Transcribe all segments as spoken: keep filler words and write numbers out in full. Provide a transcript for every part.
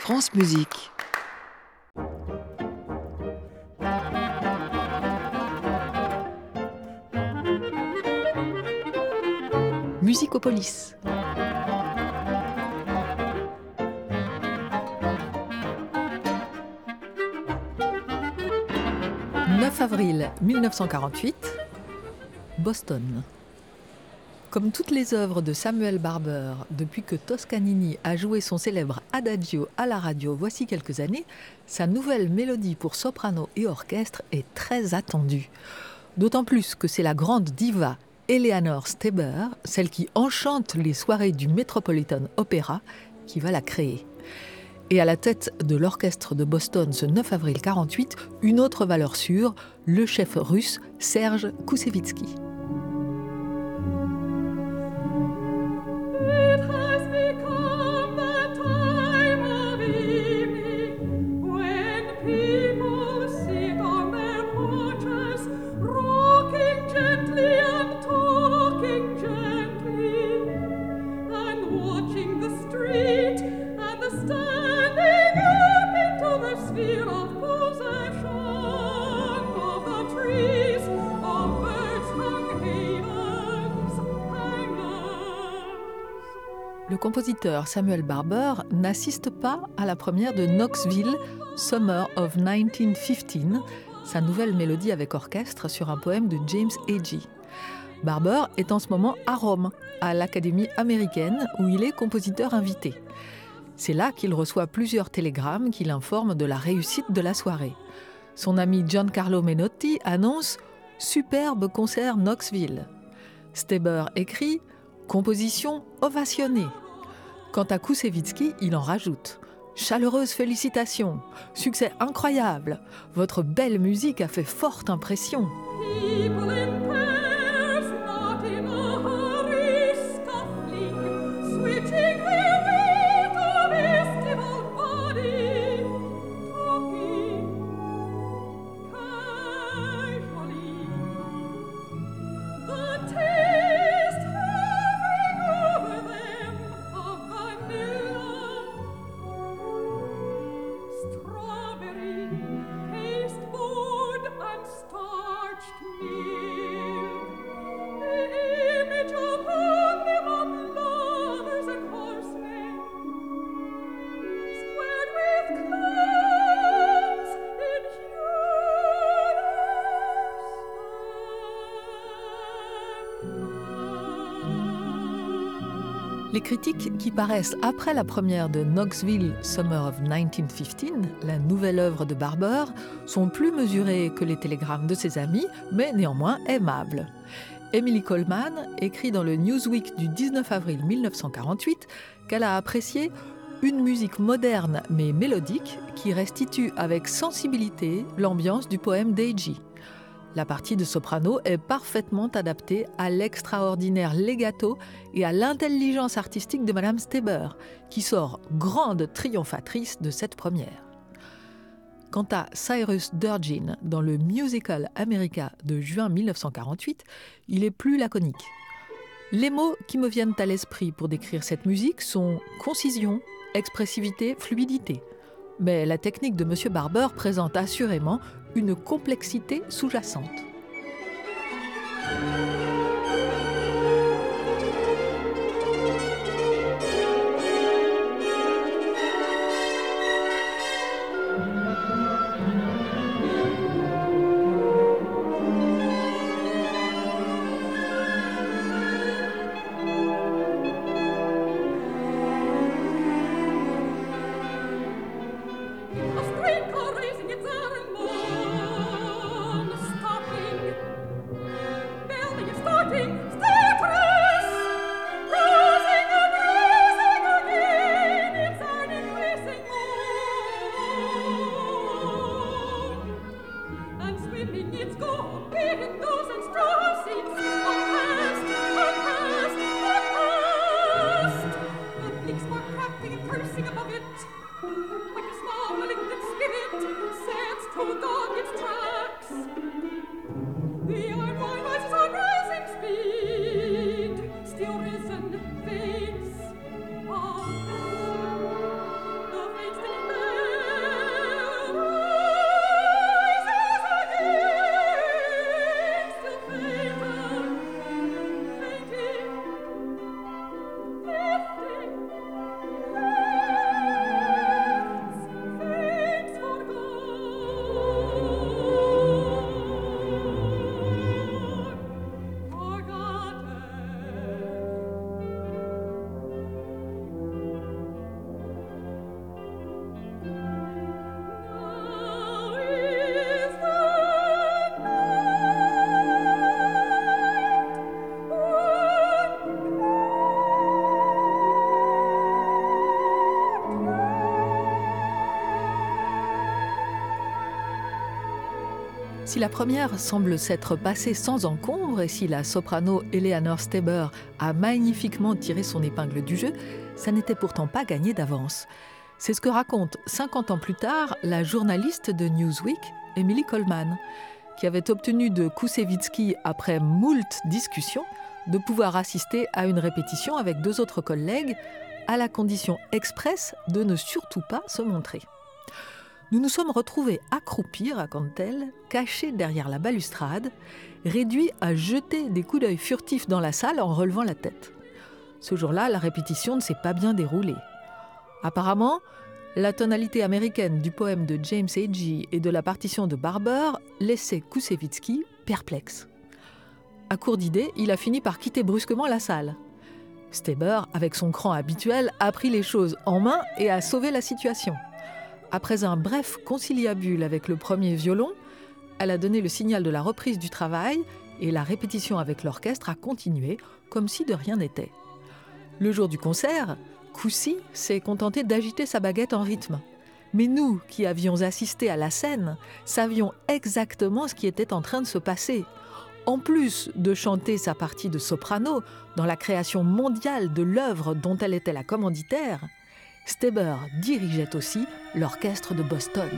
France Musique. Musicopolis. neuf avril mille neuf cent quarante-huit, Boston. Comme toutes les œuvres de Samuel Barber, depuis que Toscanini a joué son célèbre Adagio à la radio voici quelques années, sa nouvelle mélodie pour soprano et orchestre est très attendue. D'autant plus que c'est la grande diva Eleanor Steber, celle qui enchante les soirées du Metropolitan Opera, qui va la créer. Et à la tête de l'orchestre de Boston ce neuf avril quarante-huit, une autre valeur sûre, le chef russe Serge Koussevitzky. Le compositeur Samuel Barber n'assiste pas à la première de Knoxville, Summer of nineteen fifteen, sa nouvelle mélodie avec orchestre sur un poème de James Agee. Barber est en ce moment à Rome, à l'Académie américaine, où il est compositeur invité. C'est là qu'il reçoit plusieurs télégrammes qui l'informent de la réussite de la soirée. Son ami Giancarlo Menotti annonce « Superbe concert Knoxville ». Steber écrit « Composition ovationnée ». Quant à Koussevitzky, il en rajoute « Chaleureuse félicitations, succès incroyable, votre belle musique a fait forte impression ». Les critiques qui paraissent après la première de Knoxville Summer of nineteen fifteen, la nouvelle œuvre de Barber, sont plus mesurées que les télégrammes de ses amis, mais néanmoins aimables. Emily Coleman écrit dans le Newsweek du dix-neuf avril mille neuf cent quarante-huit qu'elle a apprécié une musique moderne mais mélodique qui restitue avec sensibilité l'ambiance du poème d'Agee. La partie de soprano est parfaitement adaptée à l'extraordinaire legato et à l'intelligence artistique de Madame Steber, qui sort grande triomphatrice de cette première. Quant à Cyrus Durgin, dans le Musical America de juin mille neuf cent quarante-huit, il est plus laconique. Les mots qui me viennent à l'esprit pour décrire cette musique sont concision, expressivité, fluidité. Mais la technique de M. Barber présente assurément une complexité sous-jacente. Si la première semble s'être passée sans encombre et si la soprano Eleanor Steber a magnifiquement tiré son épingle du jeu, ça n'était pourtant pas gagné d'avance. C'est ce que raconte cinquante ans plus tard la journaliste de Newsweek, Emily Coleman, qui avait obtenu de Koussevitzky, après moult discussions, de pouvoir assister à une répétition avec deux autres collègues, à la condition expresse de ne surtout pas se montrer. Nous nous sommes retrouvés accroupis, raconte-t-elle, cachés derrière la balustrade, réduits à jeter des coups d'œil furtifs dans la salle en relevant la tête. Ce jour-là, la répétition ne s'est pas bien déroulée. Apparemment, la tonalité américaine du poème de James Agee et de la partition de Barber laissait Koussevitzky perplexe. À court d'idées, il a fini par quitter brusquement la salle. Steber, avec son cran habituel, a pris les choses en main et a sauvé la situation. Après un bref conciliabule avec le premier violon, elle a donné le signal de la reprise du travail et la répétition avec l'orchestre a continué comme si de rien n'était. Le jour du concert, Koussi s'est contenté d'agiter sa baguette en rythme. Mais nous, qui avions assisté à la scène, savions exactement ce qui était en train de se passer. En plus de chanter sa partie de soprano dans la création mondiale de l'œuvre dont elle était la commanditaire, Steber dirigeait aussi l'orchestre de Boston.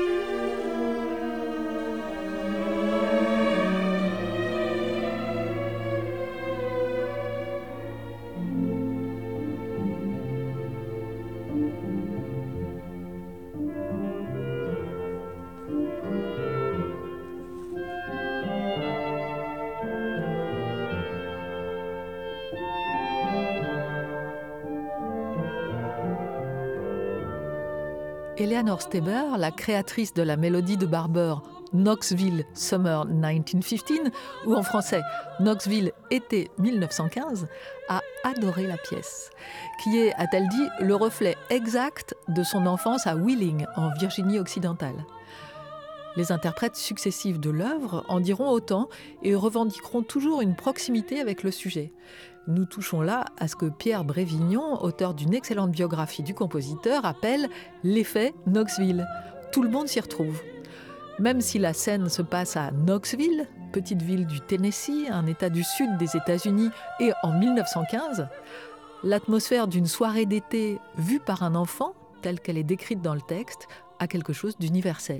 Eleanor Steber, la créatrice de la mélodie de Barber Knoxville Summer dix-neuf quinze, ou en français Knoxville été mille neuf cent quinze, a adoré la pièce, qui est, a-t-elle dit, le reflet exact de son enfance à Wheeling, en Virginie-Occidentale. Les interprètes successifs de l'œuvre en diront autant et revendiqueront toujours une proximité avec le sujet. Nous touchons là à ce que Pierre Brévignon, auteur d'une excellente biographie du compositeur, appelle l'effet Knoxville. Tout le monde s'y retrouve. Même si la scène se passe à Knoxville, petite ville du Tennessee, un état du sud des États-Unis, et en mille neuf cent quinze, l'atmosphère d'une soirée d'été vue par un enfant, telle qu'elle est décrite dans le texte, a quelque chose d'universel.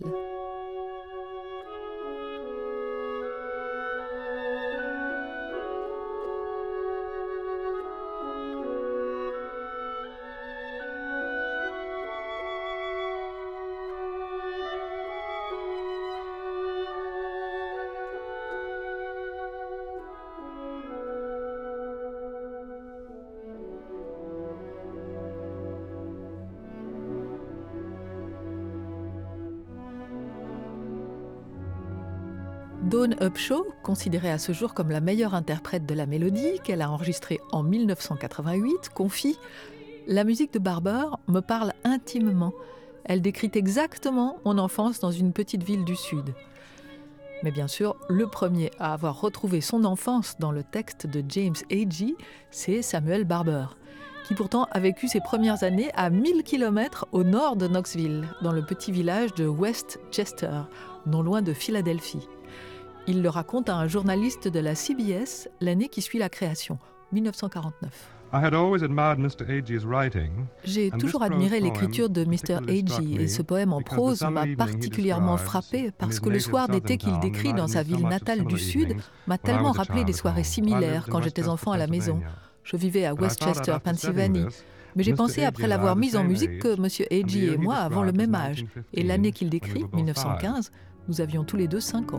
Dawn Upshaw, considérée à ce jour comme la meilleure interprète de la mélodie qu'elle a enregistrée en mille neuf cent quatre-vingt-huit, confie « La musique de Barber me parle intimement. Elle décrit exactement mon enfance dans une petite ville du Sud. » Mais bien sûr, le premier à avoir retrouvé son enfance dans le texte de James Agee, c'est Samuel Barber, qui pourtant a vécu ses premières années à mille kilomètres au nord de Knoxville, dans le petit village de West Chester, non loin de Philadelphie. Il le raconte à un journaliste de la C B S l'année qui suit la création, mille neuf cent quarante-neuf. J'ai toujours admiré l'écriture de mister Agee et ce poème en prose m'a particulièrement frappé parce que le soir d'été qu'il décrit dans sa ville natale du Sud m'a tellement rappelé des soirées similaires quand j'étais enfant à la maison. Je vivais à West Chester, Pennsylvanie. Mais j'ai pensé, après l'avoir mise en musique, que M. Agee et moi avons le même âge. Et l'année qu'il décrit, mille neuf cent quinze, nous avions tous les deux cinq ans.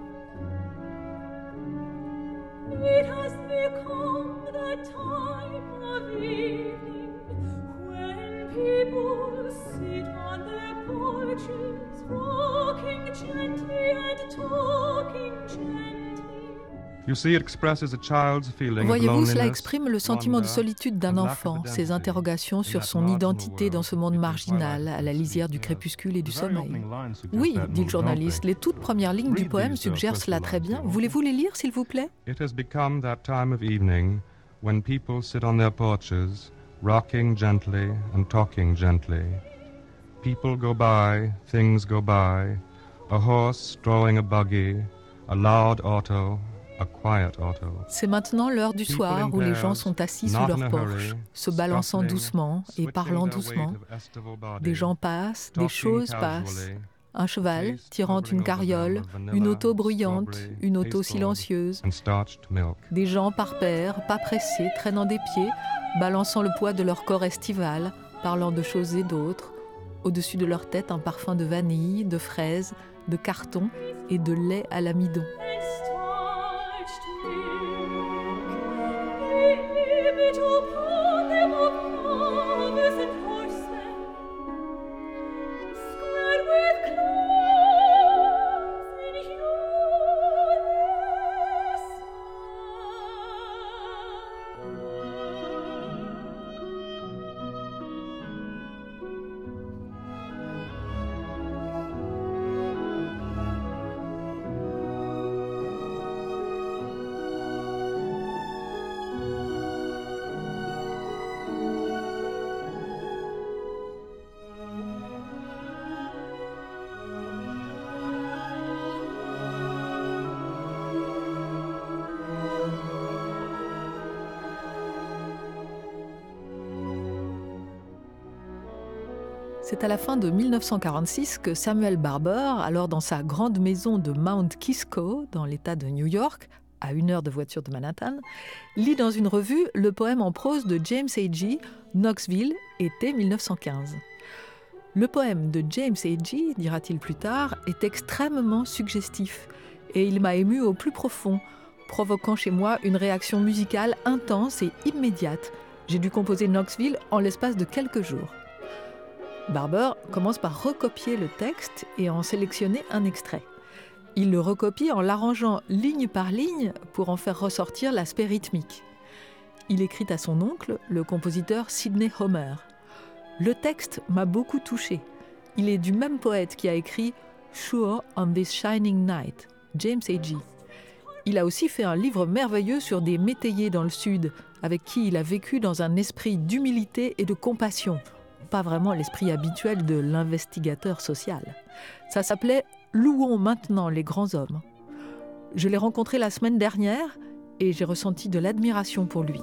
It has become the time of evening when people sit on their porches, rocking gently and talking gently. Voyez-vous, cela exprime le sentiment de solitude d'un enfant, ses interrogations sur son identité dans ce monde marginal, à la lisière du crépuscule et du sommeil. Oui, dit le journaliste, les toutes premières lignes du poème suggèrent cela très bien. Voulez-vous les lire, s'il vous plaît ? It has become that time of evening when people sit on their porches, rocking gently and talking gently. People go by, things go by, A horse drawing a buggy, a loud auto, a quiet auto. C'est maintenant l'heure du soir où les gens sont assis sous leur porche, se balançant doucement et parlant doucement. Des gens passent, des choses passent. Un cheval tirant une carriole, une auto bruyante, une auto silencieuse. Des gens par paires, pas pressés, traînant des pieds, balançant le poids de leur corps estival, parlant de choses et d'autres. Au-dessus de leur tête, un parfum de vanille, de fraises, de carton et de lait à l'amidon. C'est à la fin de mille neuf cent quarante-six que Samuel Barber, alors dans sa grande maison de Mount Kisco, dans l'État de New York, à une heure de voiture de Manhattan, lit dans une revue le poème en prose de James Agee, Knoxville, été mille neuf cent quinze. Le poème de James Agee, dira-t-il plus tard, est extrêmement suggestif et il m'a ému au plus profond, provoquant chez moi une réaction musicale intense et immédiate. J'ai dû composer Knoxville en l'espace de quelques jours. Barber commence par recopier le texte et en sélectionner un extrait. Il le recopie en l'arrangeant ligne par ligne pour en faire ressortir l'aspect rythmique. Il écrit à son oncle, le compositeur Sidney Homer. Le texte m'a beaucoup touché. Il est du même poète qui a écrit « Sure on this shining night », James Agee. Il a aussi fait un livre merveilleux sur des métayers dans le Sud, avec qui il a vécu dans un esprit d'humilité et de compassion. Pas vraiment l'esprit habituel de l'investigateur social. Ça s'appelait « Louons maintenant les grands hommes ». Je l'ai rencontré la semaine dernière et j'ai ressenti de l'admiration pour lui.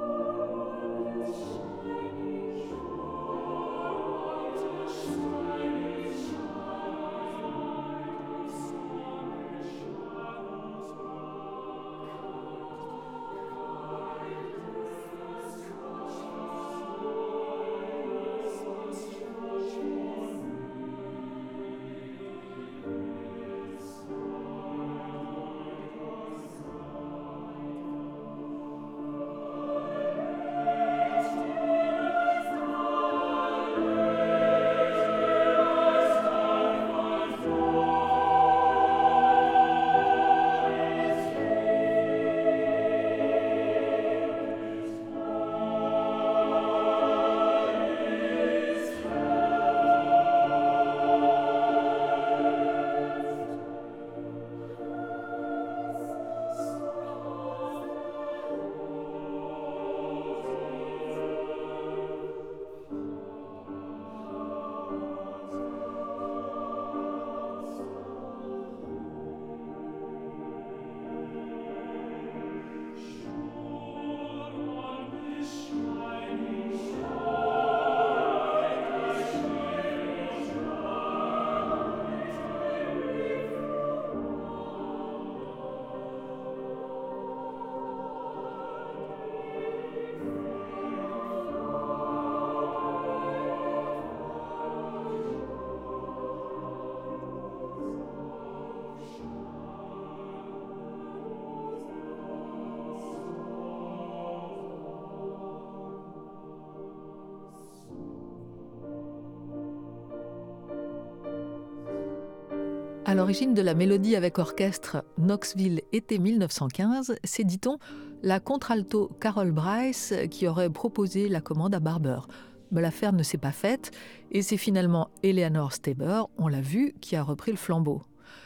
À l'origine de la mélodie avec orchestre Knoxville été mille neuf cent quinze, c'est, dit-on, la contralto Carol Bryce qui aurait proposé la commande à Barber. Mais l'affaire ne s'est pas faite et c'est finalement Eleanor Staber, on l'a vu, qui a repris le flambeau.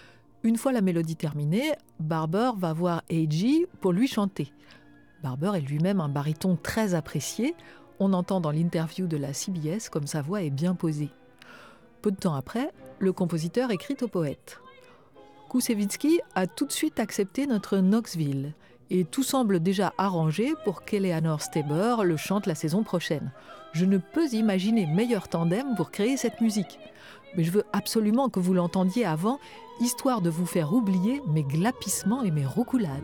Une fois la mélodie terminée, Barber va voir Agee pour lui chanter. Barber est lui-même un baryton très apprécié. On entend dans l'interview de la C B S comme sa voix est bien posée. Peu de temps après, le compositeur écrit au poète Koussevitzky a tout de suite accepté notre Knoxville et tout semble déjà arrangé pour qu'Eleanor Steber le chante la saison prochaine. Je ne peux imaginer meilleur tandem pour créer cette musique. Mais je veux absolument que vous l'entendiez avant, histoire de vous faire oublier mes glapissements et mes roucoulades.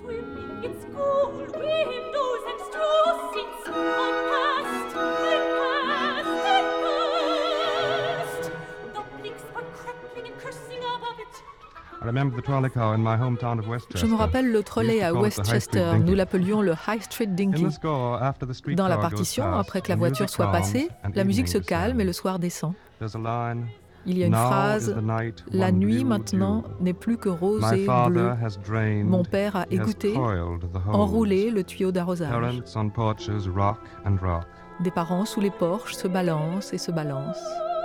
Je me rappelle le trolley à Westchester, nous l'appelions le High Street Dinky. Dans la partition, après que la voiture soit passée, la musique se calme et le soir descend. Il y a une phrase « La nuit maintenant n'est plus que rose et bleue. Mon père a égoutté, enroulé le tuyau d'arrosage. » Des parents sous les porches se balancent et se balancent.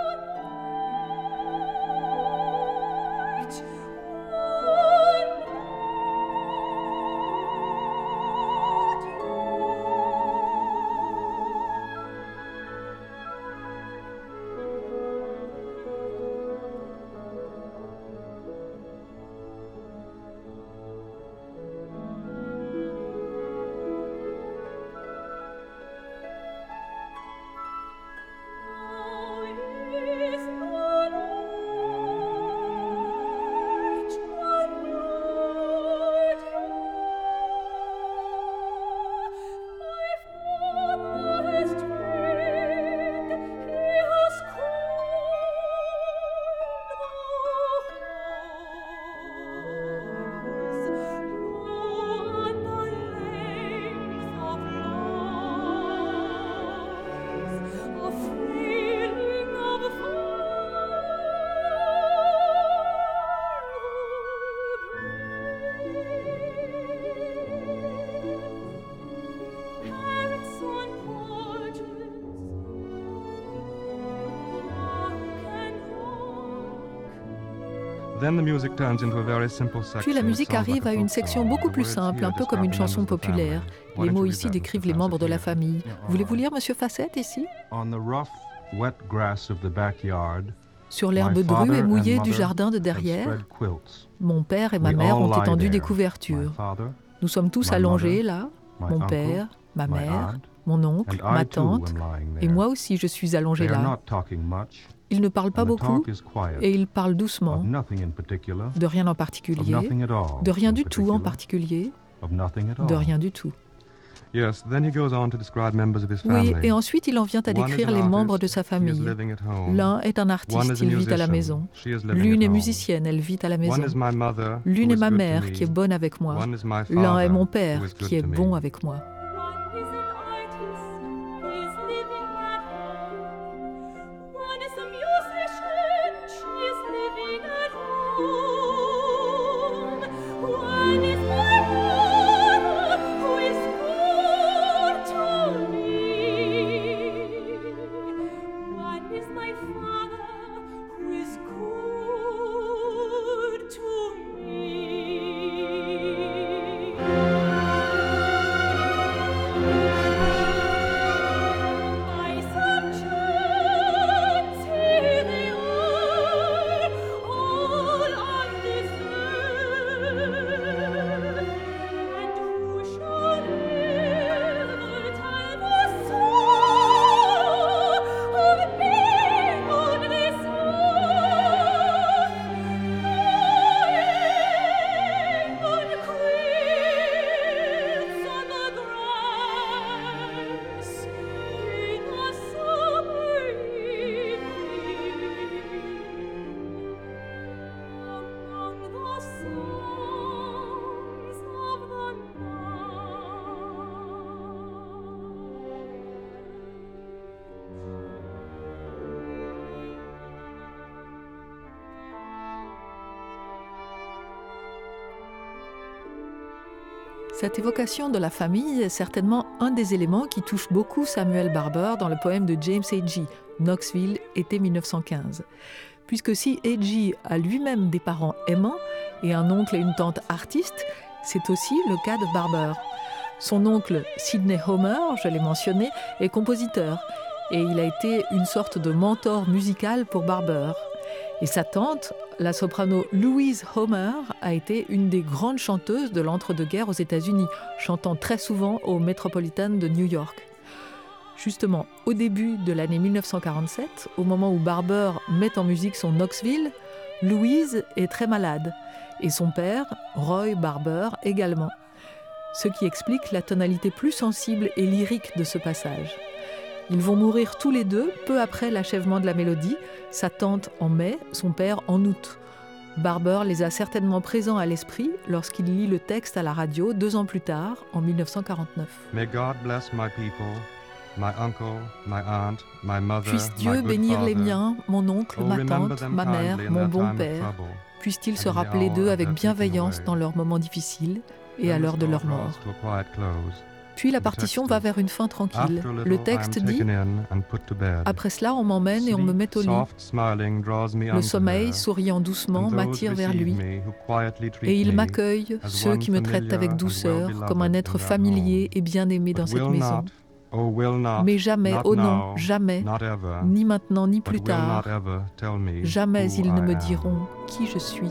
Puis la musique arrive à une section beaucoup plus simple, un peu comme une chanson populaire. Les mots ici décrivent les membres de la famille. Voulez-vous lire Monsieur Facette ici ? Sur l'herbe drue et mouillée du jardin de derrière, mon père et ma mère ont étendu des couvertures. Nous sommes tous allongés là, mon père, ma mère, mon oncle, ma tante, et moi aussi je suis allongé là. Ils ne parlent pas beaucoup et ils parlent doucement, de rien en particulier, de rien du tout en particulier, de rien du tout. Oui, et ensuite il en vient à décrire les membres de sa famille. L'un est un artiste, il vit à la maison. L'une est musicienne, elle vit à la maison. L'une est ma mère qui est bonne avec moi. L'un est mon père qui est bon avec moi. Cette évocation de la famille est certainement un des éléments qui touche beaucoup Samuel Barber dans le poème de James Agee, Knoxville, été mille neuf cent quinze. Puisque si Agee a lui-même des parents aimants et un oncle et une tante artistes, c'est aussi le cas de Barber. Son oncle, Sidney Homer, je l'ai mentionné, est compositeur et il a été une sorte de mentor musical pour Barber. Et sa tante, la soprano Louise Homer, a été une des grandes chanteuses de l'entre-deux-guerres aux États-Unis, chantant très souvent au Metropolitan de New York. Justement, au début de l'année mille neuf cent quarante-sept, au moment où Barber met en musique son Knoxville, Louise est très malade, et son père, Roy Barber, également. Ce qui explique la tonalité plus sensible et lyrique de ce passage. Ils vont mourir tous les deux peu après l'achèvement de la mélodie, sa tante en mai, son père en août. Barber les a certainement présents à l'esprit lorsqu'il lit le texte à la radio deux ans plus tard, en mille neuf cent quarante-neuf. May God bless my people, my uncle, my aunt, my mother, Puisse Dieu my good bénir les father. miens, mon oncle, Oh, ma remember tante, them ma mère, kindly in mon their bon time of père. trouble, Puissent-ils se and in the rappeler hour d'eux of avec their taking bienveillance away. dans leurs moments difficiles et Then à the l'heure de score leur draws mort. to a quiet close. Puis la The partition text va is, vers une fin tranquille. After a little, Le I am texte dit taken in and put to bed. « Après cela, on m'emmène et on me Sleep, met au lit. soft smiling, draws me Le unto sommeil, her, souriant doucement, and those m'attire vers receive lui. me who quietly treat Et il me m'accueille, as ceux one qui me traitent familiar avec and douceur, well-beloved comme un être in their familier home. et bien-aimé But dans cette will maison. not, oh, will not, Mais jamais, not oh non, now, jamais, not ever, ni maintenant ni but plus will tard, not ever tell me jamais who ils ne I me am. diront qui je suis.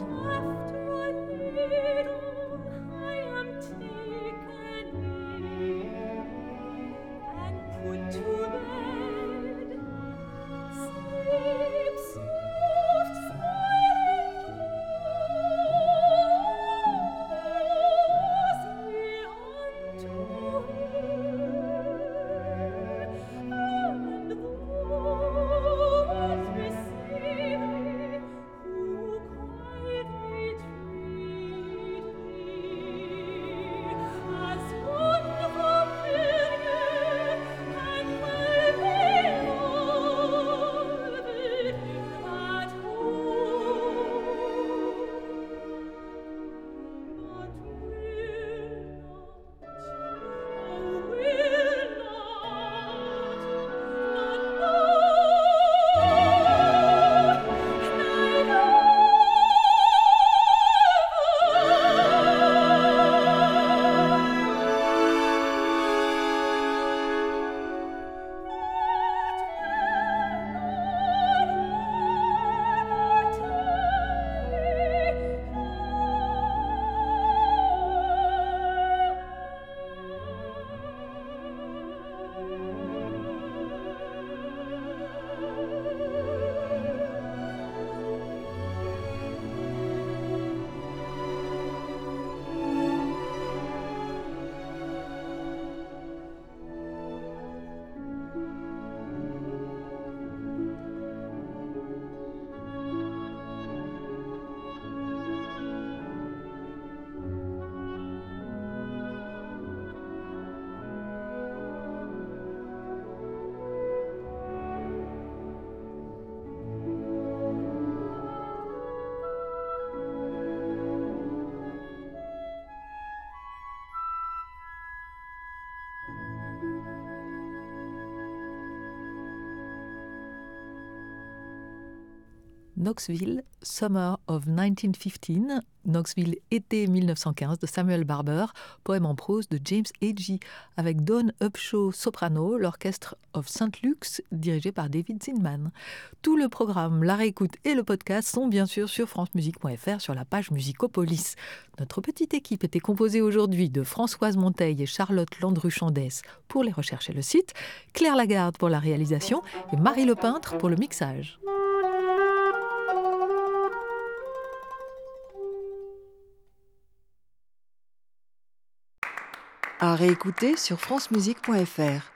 Knoxville, Summer of dix-neuf quinze, Knoxville, été mille neuf cent quinze de Samuel Barber, poème en prose de James Agee, avec Dawn Upshaw soprano, l'orchestre of Saint Luke's dirigé par David Zinman. Tout le programme, la réécoute et le podcast sont bien sûr sur francemusique point f r sur la page Musicopolis. Notre petite équipe était composée aujourd'hui de Françoise Monteil et Charlotte Landru-Chandès pour les recherches et le site, Claire Lagarde pour la réalisation et Marie Lepeintre pour le mixage. À réécouter sur francemusique point f r.